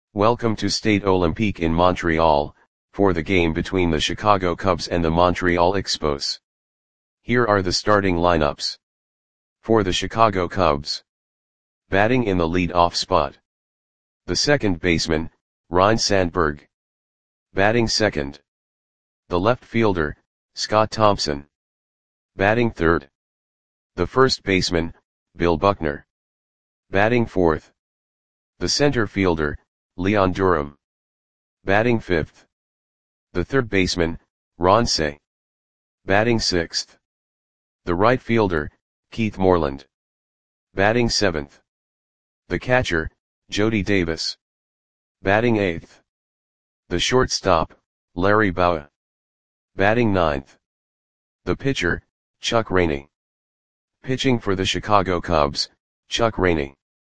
Welcome to Stade Olympique in Montreal, for the game between the Chicago Cubs and the Montreal Expos. Here are the starting lineups. For the Chicago Cubs. Batting in the lead-off spot. The second baseman, Ryne Sandberg. Batting second. The left fielder, Scott Thompson. Batting third. The first baseman, Bill Buckner. Batting fourth. The center fielder, Leon Durham. Batting fifth. The third baseman, Ron Cey. Batting sixth. The right fielder, Keith Moreland. Batting seventh. The catcher, Jody Davis. Batting eighth. The shortstop, Larry Bowa. Batting ninth. The pitcher, Chuck Rainey. Pitching for the Chicago Cubs, Chuck Rainey.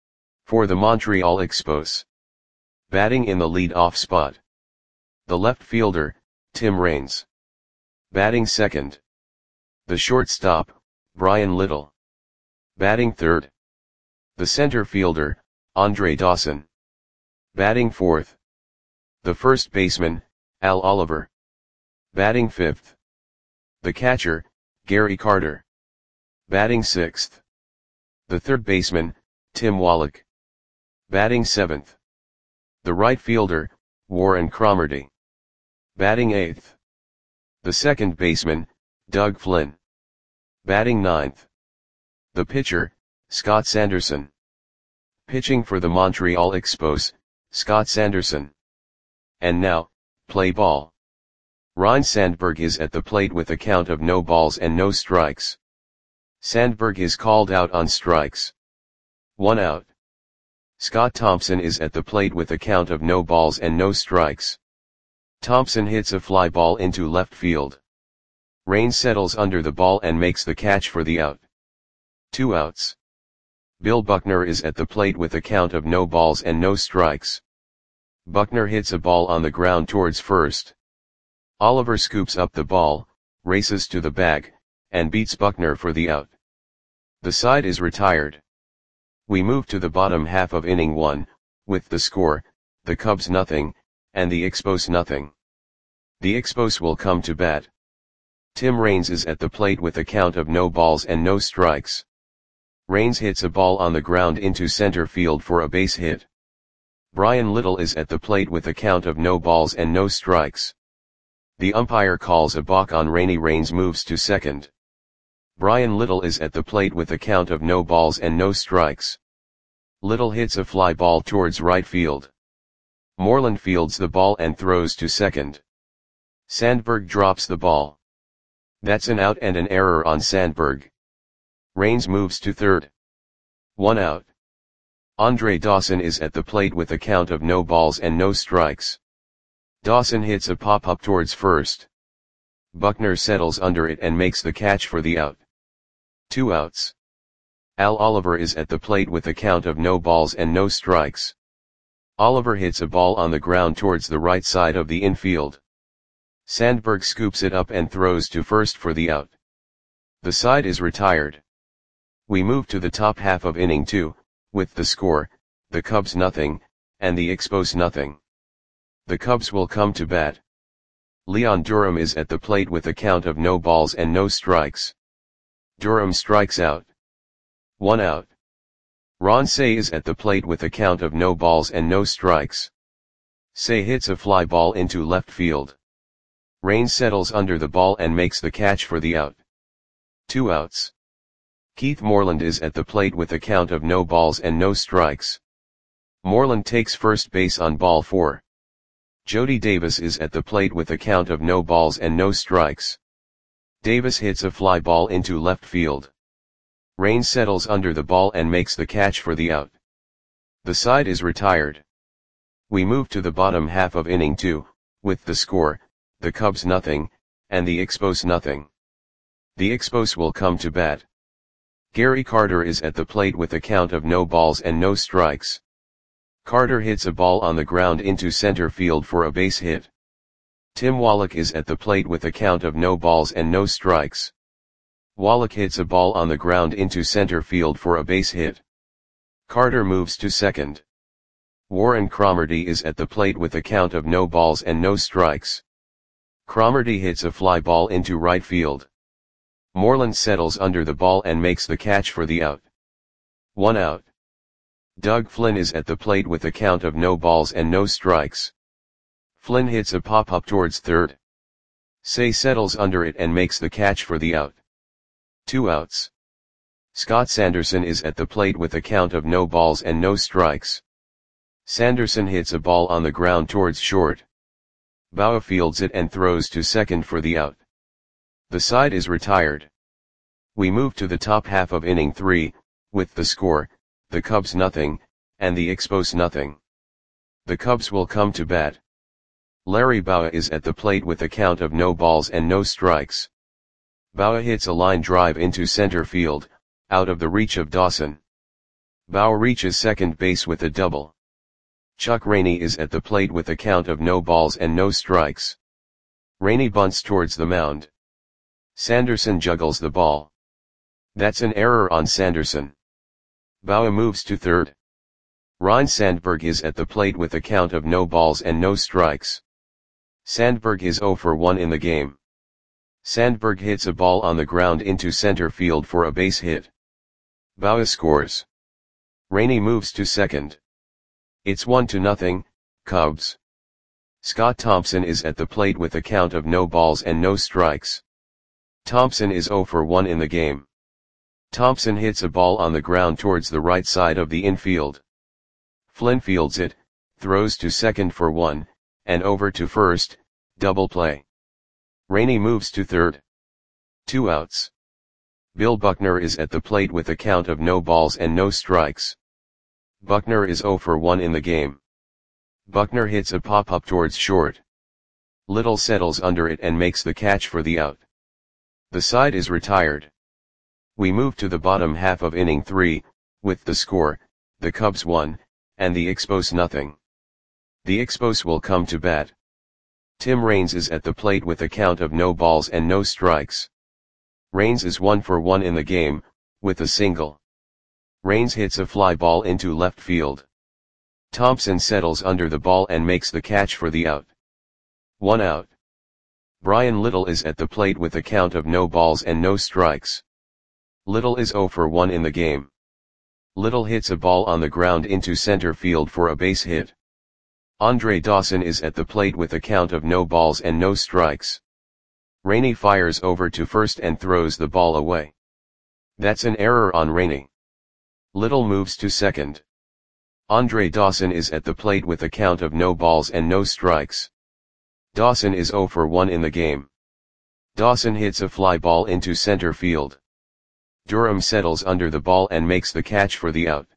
For the Montreal Expos. Batting in the lead-off spot. The left fielder, Tim Raines. Batting second. The shortstop, Bryan Little. Batting third. The center fielder, Andre Dawson. Batting fourth. The first baseman, Al Oliver. Batting fifth. The catcher, Gary Carter. Batting sixth. The third baseman, Tim Wallach. Batting seventh. The right fielder, Warren Cromartie. Batting eighth. The second baseman, Doug Flynn. Batting ninth. The pitcher, Scott Sanderson. Pitching for the Montreal Expos, Scott Sanderson. And now, play ball. Ryne Sandberg is at the plate with a count of no balls and no strikes. Sandberg is called out on strikes. 1 out. Scott Thompson is at the plate with a count of no balls and no strikes. Thompson hits a fly ball into left field. Raines settles under the ball and makes the catch for the out. 2 outs. Bill Buckner is at the plate with a count of no balls and no strikes. Buckner hits a ball on the ground towards first. Oliver scoops up the ball, races to the bag, and beats Buckner for the out. The side is retired. We move to the bottom half of inning 1, with the score, the Cubs nothing, and the Expos nothing. The Expos will come to bat. Tim Raines is at the plate with a count of no balls and no strikes. Raines hits a ball on the ground into center field for a base hit. Bryan Little is at the plate with a count of no balls and no strikes. The umpire calls a balk on Rainey. Raines moves to second. Bryan Little is at the plate with a count of no balls and no strikes. Little hits a fly ball towards right field. Moreland fields the ball and throws to second. Sandberg drops the ball. That's an out and an error on Sandberg. Raines moves to third. 1 out. Andre Dawson is at the plate with a count of no balls and no strikes. Dawson hits a pop-up towards first. Buckner settles under it and makes the catch for the out. 2 outs. Al Oliver is at the plate with a count of no balls and no strikes. Oliver hits a ball on the ground towards the right side of the infield. Sandberg scoops it up and throws to first for the out. The side is retired. We move to the top half of inning 2, with the score, the Cubs nothing, and the Expos nothing. The Cubs will come to bat. Leon Durham is at the plate with a count of no balls and no strikes. Durham strikes out. 1 out. Ron Cey is at the plate with a count of no balls and no strikes. Cey hits a fly ball into left field. Raines settles under the ball and makes the catch for the out. 2 outs. Keith Moreland is at the plate with a count of no balls and no strikes. Moreland takes first base on ball 4. Jody Davis is at the plate with a count of no balls and no strikes. Davis hits a fly ball into left field. Raines settles under the ball and makes the catch for the out. The side is retired. We move to the bottom half of inning 2, with the score, the Cubs nothing, and the Expos nothing. The Expos will come to bat. Gary Carter is at the plate with a count of no balls and no strikes. Carter hits a ball on the ground into center field for a base hit. Tim Wallach is at the plate with a count of no balls and no strikes. Wallach hits a ball on the ground into center field for a base hit. Carter moves to second. Warren Cromartie is at the plate with a count of no balls and no strikes. Cromartie hits a fly ball into right field. Moreland settles under the ball and makes the catch for the out. 1 out. Doug Flynn is at the plate with a count of no balls and no strikes. Flynn hits a pop-up towards third. Say settles under it and makes the catch for the out. 2 outs. Scott Sanderson is at the plate with a count of no balls and no strikes. Sanderson hits a ball on the ground towards short. Bauer fields it and throws to second for the out. The side is retired. We move to the top half of inning 3, with the score, the Cubs nothing, and the Expos nothing. The Cubs will come to bat. Larry Bauer is at the plate with a count of no balls and no strikes. Bauer hits a line drive into center field, out of the reach of Dawson. Bauer reaches second base with a double. Chuck Rainey is at the plate with a count of no balls and no strikes. Rainey bunts towards the mound. Sanderson juggles the ball. That's an error on Sanderson. Bauer moves to third. Ryne Sandberg is at the plate with a count of no balls and no strikes. Sandberg is 0 for 1 in the game. Sandberg hits a ball on the ground into center field for a base hit. Bauer scores. Rainey moves to second. It's 1-0, Cubs. Scott Thompson is at the plate with a count of no balls and no strikes. Thompson is 0 for 1 in the game. Thompson hits a ball on the ground towards the right side of the infield. Flynn fields it, throws to second for 1, and over to first, double play. Rainey moves to third. 2 outs. Bill Buckner is at the plate with a count of no balls and no strikes. Buckner is 0 for 1 in the game. Buckner hits a pop-up towards short. Little settles under it and makes the catch for the out. The side is retired. We move to the bottom half of inning 3, with the score, the Cubs 1, and the Expos nothing. The Expos will come to bat. Tim Raines is at the plate with a count of no balls and no strikes. Raines is 1 for 1 in the game, with a single. Raines hits a fly ball into left field. Thompson settles under the ball and makes the catch for the out. 1 out. Brian Little is at the plate with a count of no balls and no strikes. Little is 0 for 1 in the game. Little hits a ball on the ground into center field for a base hit. Andre Dawson is at the plate with a count of no balls and no strikes. Rainey fires over to first and throws the ball away. That's an error on Rainey. Little moves to second. Andre Dawson is at the plate with a count of no balls and no strikes. Dawson is 0 for 1 in the game. Dawson hits a fly ball into center field. Durham settles under the ball and makes the catch for the out.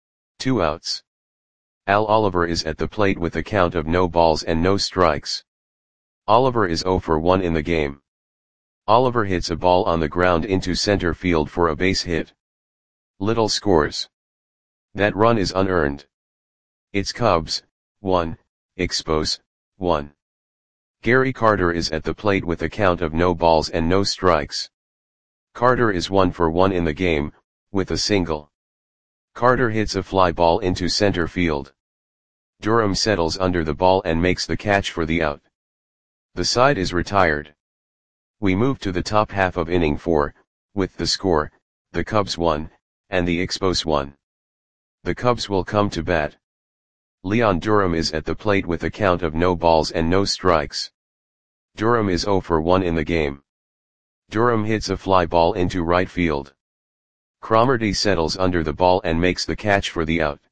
2 outs. Al Oliver is at the plate with a count of no balls and no strikes. Oliver is 0 for 1 in the game. Oliver hits a ball on the ground into center field for a base hit. Little scores. That run is unearned. It's Cubs, 1, Expos, 1. Gary Carter is at the plate with a count of no balls and no strikes. Carter is 1 for 1 in the game, with a single. Carter hits a fly ball into center field. Durham settles under the ball and makes the catch for the out. The side is retired. We move to the top half of inning 4, with the score, the Cubs 1, and the Expos 1. The Cubs will come to bat. Leon Durham is at the plate with a count of no balls and no strikes. Durham is 0 for 1 in the game. Durham hits a fly ball into right field. Cromartie settles under the ball and makes the catch for the out.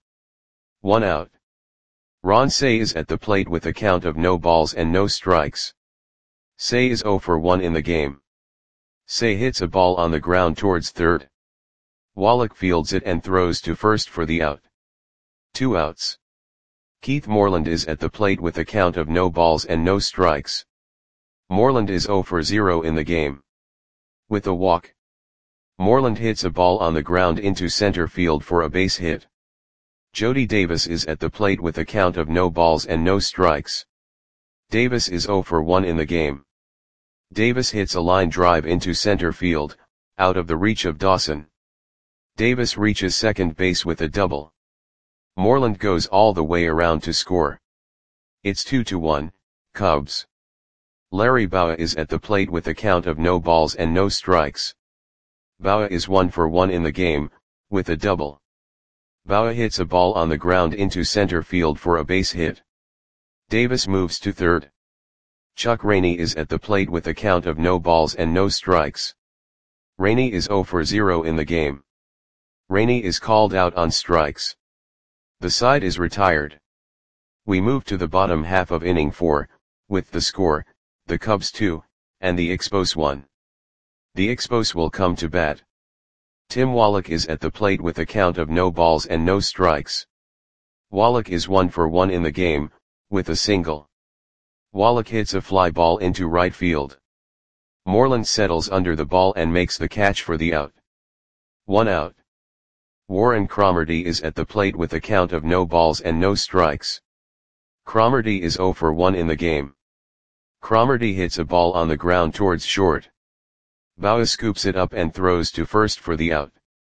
1 out. Ron Cey is at the plate with a count of no balls and no strikes. Cey is 0 for 1 in the game. Cey hits a ball on the ground towards third. Wallach fields it and throws to first for the out. 2 outs. Keith Moreland is at the plate with a count of no balls and no strikes. Moreland is 0 for 0 in the game. With a walk. Moreland hits a ball on the ground into center field for a base hit. Jody Davis is at the plate with a count of no balls and no strikes. Davis is 0 for 1 in the game. Davis hits a line drive into center field, out of the reach of Dawson. Davis reaches second base with a double. Moreland goes all the way around to score. It's 2-1, Cubs. Larry Bowa is at the plate with a count of no balls and no strikes. Bowa is 1 for 1 in the game, with a double. Bowa hits a ball on the ground into center field for a base hit. Davis moves to third. Chuck Rainey is at the plate with a count of no balls and no strikes. Rainey is 0 for 0 in the game. Rainey is called out on strikes. The side is retired. We move to the bottom half of inning 4, with the score, the Cubs 2, and the Expos 1. The Expos will come to bat. Tim Wallach is at the plate with a count of no balls and no strikes. Wallach is 1 for 1 in the game, with a single. Wallach hits a fly ball into right field. Moreland settles under the ball and makes the catch for the out. 1 out. Warren Cromartie is at the plate with a count of no balls and no strikes. Cromartie is 0 for 1 in the game. Cromartie hits a ball on the ground towards short. Bowa scoops it up and throws to first for the out.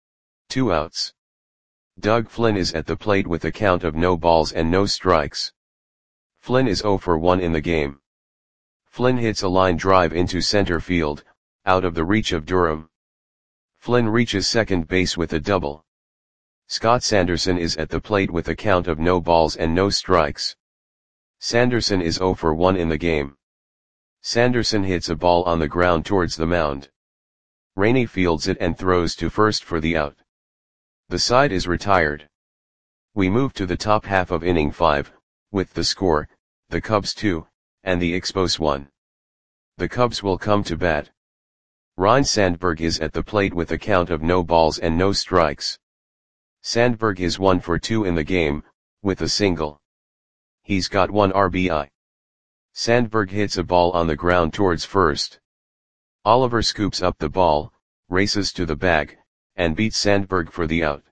2 outs. Doug Flynn is at the plate with a count of no balls and no strikes. Flynn is 0 for 1 in the game. Flynn hits a line drive into center field, out of the reach of Durham. Flynn reaches second base with a double. Scott Sanderson is at the plate with a count of no balls and no strikes. Sanderson is 0 for 1 in the game. Sanderson hits a ball on the ground towards the mound. Rainey fields it and throws to first for the out. The side is retired. We move to the top half of inning 5, with the score, the Cubs 2, and the Expos 1. The Cubs will come to bat. Ryne Sandberg is at the plate with a count of no balls and no strikes. Sandberg is 1 for 2 in the game, with a single. He's got 1 RBI. Sandberg hits a ball on the ground towards first. Oliver scoops up the ball, races to the bag, and beats Sandberg for the out.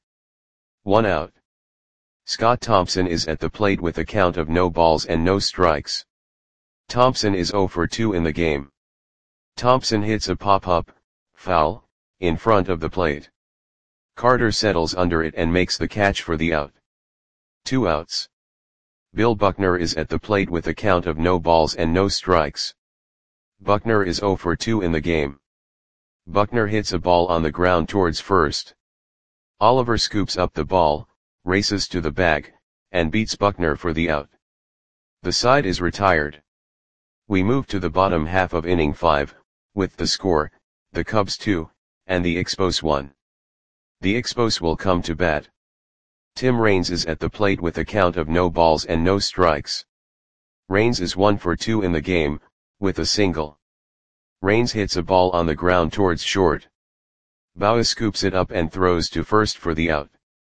1 out. Scott Thompson is at the plate with a count of no balls and no strikes. Thompson is 0 for 2 in the game. Thompson hits a pop-up, foul, in front of the plate. Carter settles under it and makes the catch for the out. 2 outs. Bill Buckner is at the plate with a count of no balls and no strikes. Buckner is 0 for 2 in the game. Buckner hits a ball on the ground towards first. Oliver scoops up the ball, races to the bag, and beats Buckner for the out. The side is retired. We move to the bottom half of inning 5, with the score, the Cubs 2, and the Expos 1. The Expos will come to bat. Tim Raines is at the plate with a count of no balls and no strikes. Raines is 1 for 2 in the game, with a single. Raines hits a ball on the ground towards short. Bowa scoops it up and throws to first for the out.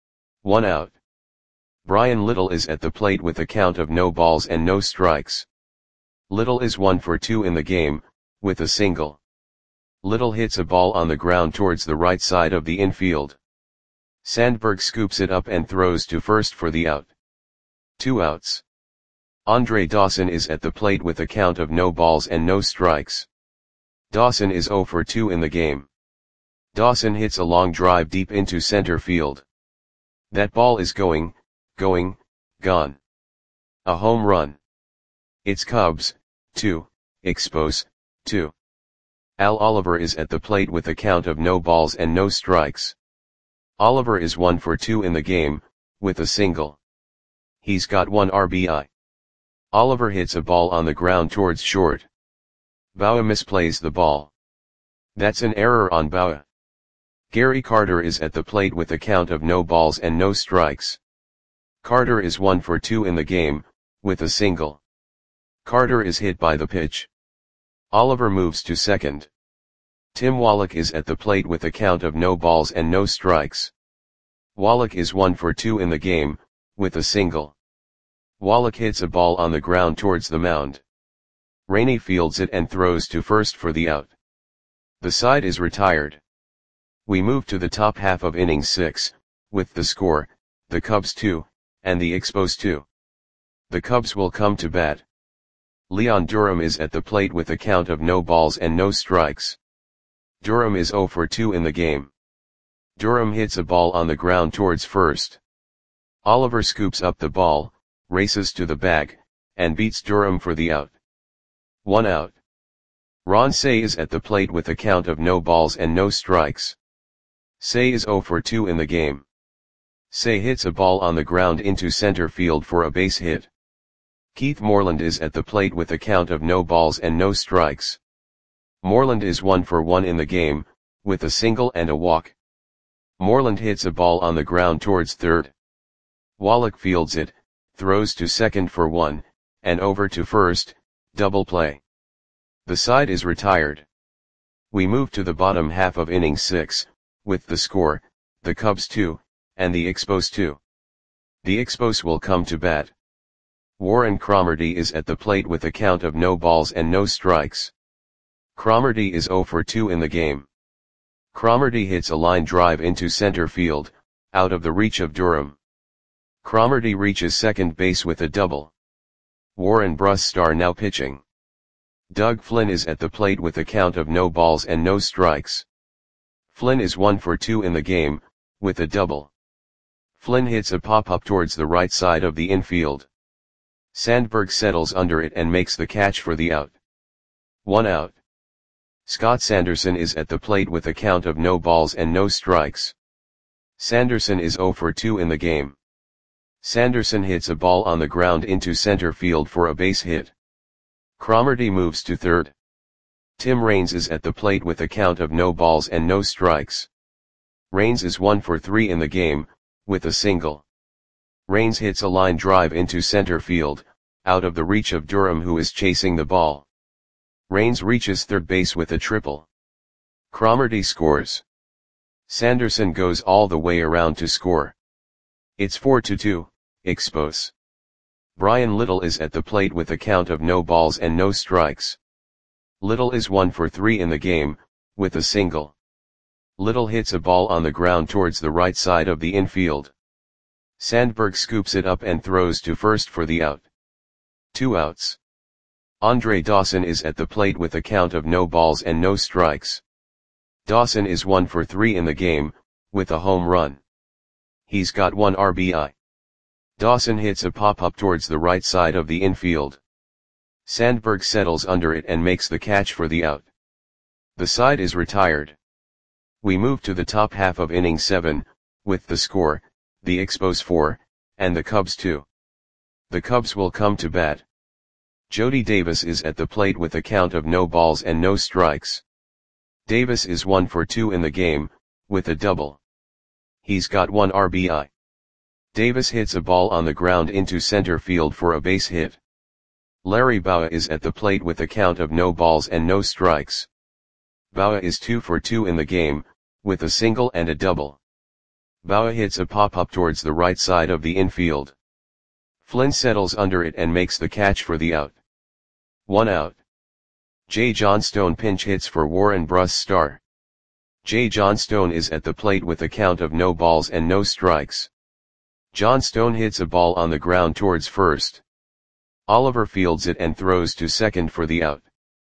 1 out. Brian Little is at the plate with a count of no balls and no strikes. Little is 1 for 2 in the game, with a single. Little hits a ball on the ground towards the right side of the infield. Sandberg scoops it up and throws to first for the out. 2 outs. Andre Dawson is at the plate with a count of no balls and no strikes. Dawson is 0 for 2 in the game. Dawson hits a long drive deep into center field. That ball is gone. A home run. It's Cubs 2, Expos 2. Al Oliver is at the plate with a count of no balls and no strikes. Oliver is 1 for 2 in the game, with a single. He's got 1 RBI. Oliver hits a ball on the ground towards short. Bowa misplays the ball. That's an error on Bowa. Gary Carter is at the plate with a count of no balls and no strikes. Carter is 1 for 2 in the game, with a single. Carter is hit by the pitch. Oliver moves to second. Tim Wallach is at the plate with a count of no balls and no strikes. Wallach is 1 for 2 in the game, with a single. Wallach hits a ball on the ground towards the mound. Rainey fields it and throws to first for the out. The side is retired. We move to the top half of inning 6, with the score, the Cubs 2, and the Expos 2. The Cubs will come to bat. Leon Durham is at the plate with a count of no balls and no strikes. Durham is 0 for 2 in the game. Durham hits a ball on the ground towards first. Oliver scoops up the ball, races to the bag, and beats Durham for the out. 1 out. Ron Cey is at the plate with a count of no balls and no strikes. Cey is 0 for 2 in the game. Cey hits a ball on the ground into center field for a base hit. Keith Moreland is at the plate with a count of no balls and no strikes. Moreland is 1 for 1 in the game, with a single and a walk. Moreland hits a ball on the ground towards third. Wallach fields it, throws to second for 1, and over to first, double play. The side is retired. We move to the bottom half of inning 6, with the score, the Cubs 2, and the Expos 2. The Expos will come to bat. Warren Cromartie is at the plate with a count of no balls and no strikes. Cromartie is 0 for 2 in the game. Cromartie hits a line drive into center field, out of the reach of Durham. Cromartie reaches second base with a double. Warren Brustar now pitching. Doug Flynn is at the plate with a count of no balls and no strikes. Flynn is 1 for 2 in the game, with a double. Flynn hits a pop-up towards the right side of the infield. Sandberg settles under it and makes the catch for the out. 1 out. Scott Sanderson is at the plate with a count of no balls and no strikes. Sanderson is 0 for 2 in the game. Sanderson hits a ball on the ground into center field for a base hit. Cromartie moves to third. Tim Raines is at the plate with a count of no balls and no strikes. Raines is 1 for 3 in the game, with a single. Raines hits a line drive into center field, out of the reach of Durham, who is chasing the ball. Raines reaches third base with a triple. Cromartie scores. Sanderson goes all the way around to score. It's 4-2, Expos. Brian Little is at the plate with a count of no balls and no strikes. Little is 1 for 3 in the game, with a single. Little hits a ball on the ground towards the right side of the infield. Sandberg scoops it up and throws to first for the out. 2 outs. Andre Dawson is at the plate with a count of no balls and no strikes. Dawson is 1 for 3 in the game, with a home run. He's got 1 RBI. Dawson hits a pop-up towards the right side of the infield. Sandberg settles under it and makes the catch for the out. The side is retired. We move to the top half of inning 7, with the score, the Expos 4, and the Cubs 2. The Cubs will come to bat. Jody Davis is at the plate with a count of no balls and no strikes. Davis is 1 for 2 in the game, with a double. He's got 1 RBI. Davis hits a ball on the ground into center field for a base hit. Larry Bowa is at the plate with a count of no balls and no strikes. Bowa is 2 for 2 in the game, with a single and a double. Bowa hits a pop-up towards the right side of the infield. Flynn settles under it and makes the catch for the out. 1 out. Jay Johnstone pinch hits for Warren Brustar. Jay Johnstone is at the plate with a count of no balls and no strikes. Johnstone hits a ball on the ground towards first. Oliver fields it and throws to second for the out.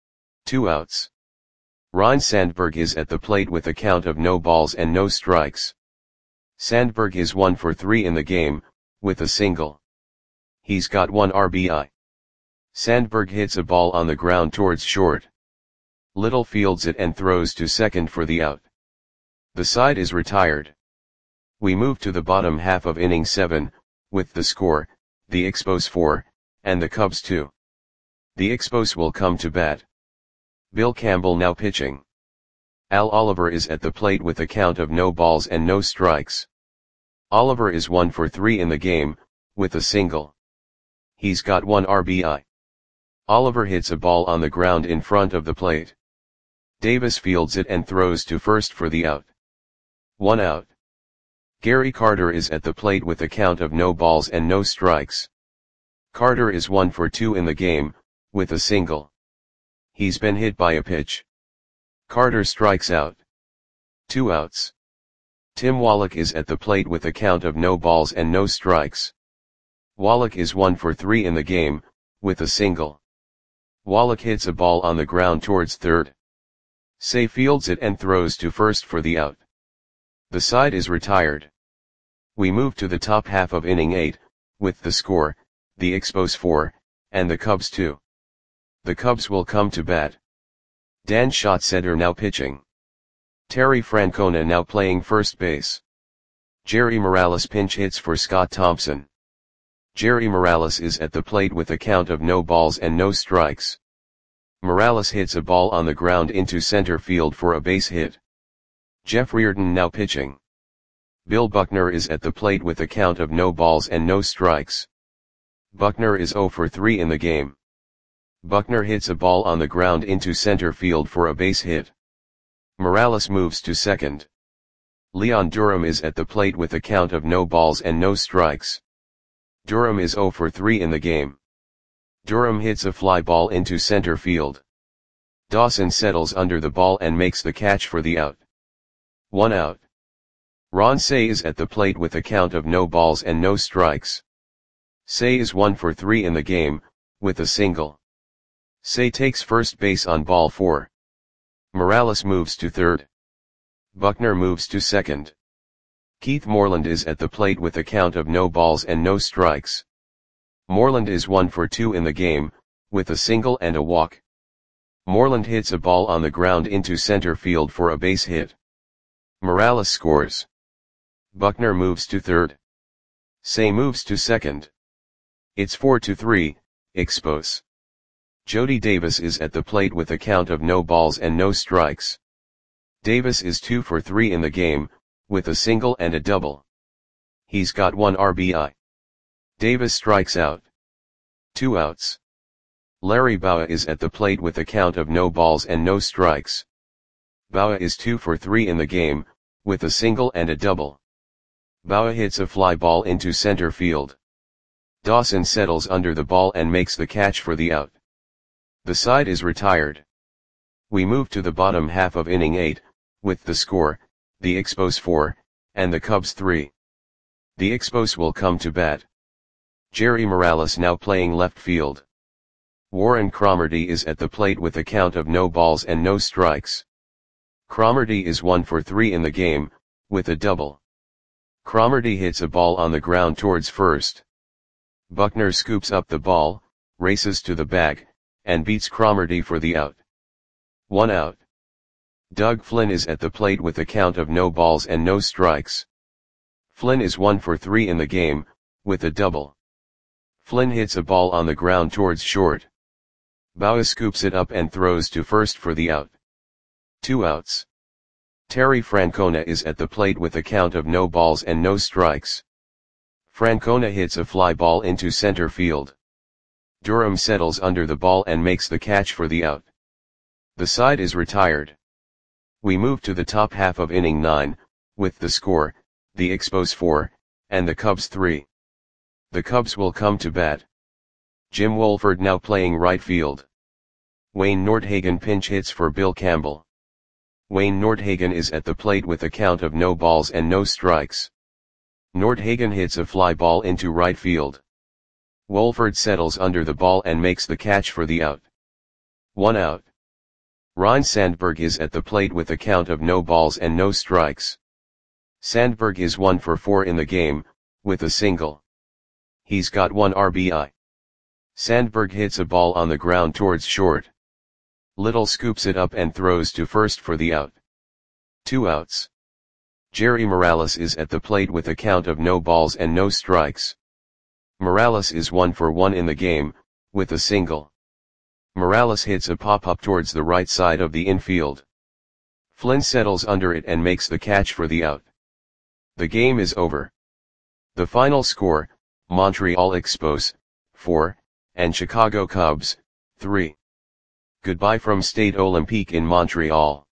2 outs. Ryne Sandberg is at the plate with a count of no balls and no strikes. Sandberg is 1 for 3 in the game, with a single. He's got 1 RBI. Sandberg hits a ball on the ground towards short. Little fields it and throws to second for the out. The side is retired. We move to the bottom half of inning 7, with the score, the Expos 4, and the Cubs 2. The Expos will come to bat. Bill Campbell now pitching. Al Oliver is at the plate with a count of no balls and no strikes. Oliver is 1 for 3 in the game, with a single. He's got 1 RBI. Oliver hits a ball on the ground in front of the plate. Davis fields it and throws to first for the out. 1 out. Gary Carter is at the plate with a count of no balls and no strikes. Carter is 1 for 2 in the game, with a single. He's been hit by a pitch. Carter strikes out. 2 outs. Tim Wallach is at the plate with a count of no balls and no strikes. Wallach is 1 for 3 in the game, with a single. Wallach hits a ball on the ground towards third. Cey fields it and throws to first for the out. The side is retired. We move to the top half of inning 8, with the score, the Expos 4, and the Cubs 2. The Cubs will come to bat. Dan Schatzeder now pitching. Terry Francona now playing first base. Jerry Morales pinch hits for Scott Thompson. Jerry Morales is at the plate with a count of no balls and no strikes. Morales hits a ball on the ground into center field for a base hit. Jeff Reardon now pitching. Bill Buckner is at the plate with a count of no balls and no strikes. Buckner is 0 for 3 in the game. Buckner hits a ball on the ground into center field for a base hit. Morales moves to second. Leon Durham is at the plate with a count of no balls and no strikes. Durham is 0 for 3 in the game. Durham hits a fly ball into center field. Dawson settles under the ball and makes the catch for the out. 1 out. Ron Cey is at the plate with a count of no balls and no strikes. Cey is 1 for 3 in the game, with a single. Cey takes first base on ball 4. Morales moves to third. Buckner moves to second. Keith Moreland is at the plate with a count of no balls and no strikes. Moreland is 1 for 2 in the game, with a single and a walk. Moreland hits a ball on the ground into center field for a base hit. Morales scores. Buckner moves to third. Cey moves to second. It's 4-3, Expos. Jody Davis is at the plate with a count of no balls and no strikes. Davis is 2 for 3 in the game, with a single and a double. He's got 1 RBI. Davis strikes out. 2 outs. Larry Bowa is at the plate with a count of no balls and no strikes. Bowa is 2 for 3 in the game, with a single and a double. Bowa hits a fly ball into center field. Dawson settles under the ball and makes the catch for the out. The side is retired. We move to the bottom half of inning 8, with the score, the Expos 4, and the Cubs 3. The Expos will come to bat. Jerry Morales now playing left field. Warren Cromartie is at the plate with a count of no balls and no strikes. Cromartie is 1 for 3 in the game, with a double. Cromartie hits a ball on the ground towards first. Buckner scoops up the ball, races to the bag, and beats Cromartie for the out. 1 out. Doug Flynn is at the plate with a count of no balls and no strikes. Flynn is 1 for 3 in the game, with a double. Flynn hits a ball on the ground towards short. Bowa scoops it up and throws to first for the out. 2 outs. Terry Francona is at the plate with a count of no balls and no strikes. Francona hits a fly ball into center field. Durham settles under the ball and makes the catch for the out. The side is retired. We move to the top half of inning 9, with the score, the Expos 4, and the Cubs 3. The Cubs will come to bat. Jim Wolford now playing right field. Wayne Nordhagen pinch hits for Bill Campbell. Wayne Nordhagen is at the plate with a count of no balls and no strikes. Nordhagen hits a fly ball into right field. Wolford settles under the ball and makes the catch for the out. 1 out. Ryne Sandberg is at the plate with a count of no balls and no strikes. Sandberg is 1 for 4 in the game, with a single. He's got 1 RBI. Sandberg hits a ball on the ground towards short. Little scoops it up and throws to first for the out. 2 outs. Jerry Morales is at the plate with a count of no balls and no strikes. Morales is 1 for 1 in the game, with a single. Morales hits a pop-up towards the right side of the infield. Flynn settles under it and makes the catch for the out. The game is over. The final score, Montreal Expos, 4, and Chicago Cubs, 3. Goodbye from Stade Olympique in Montreal.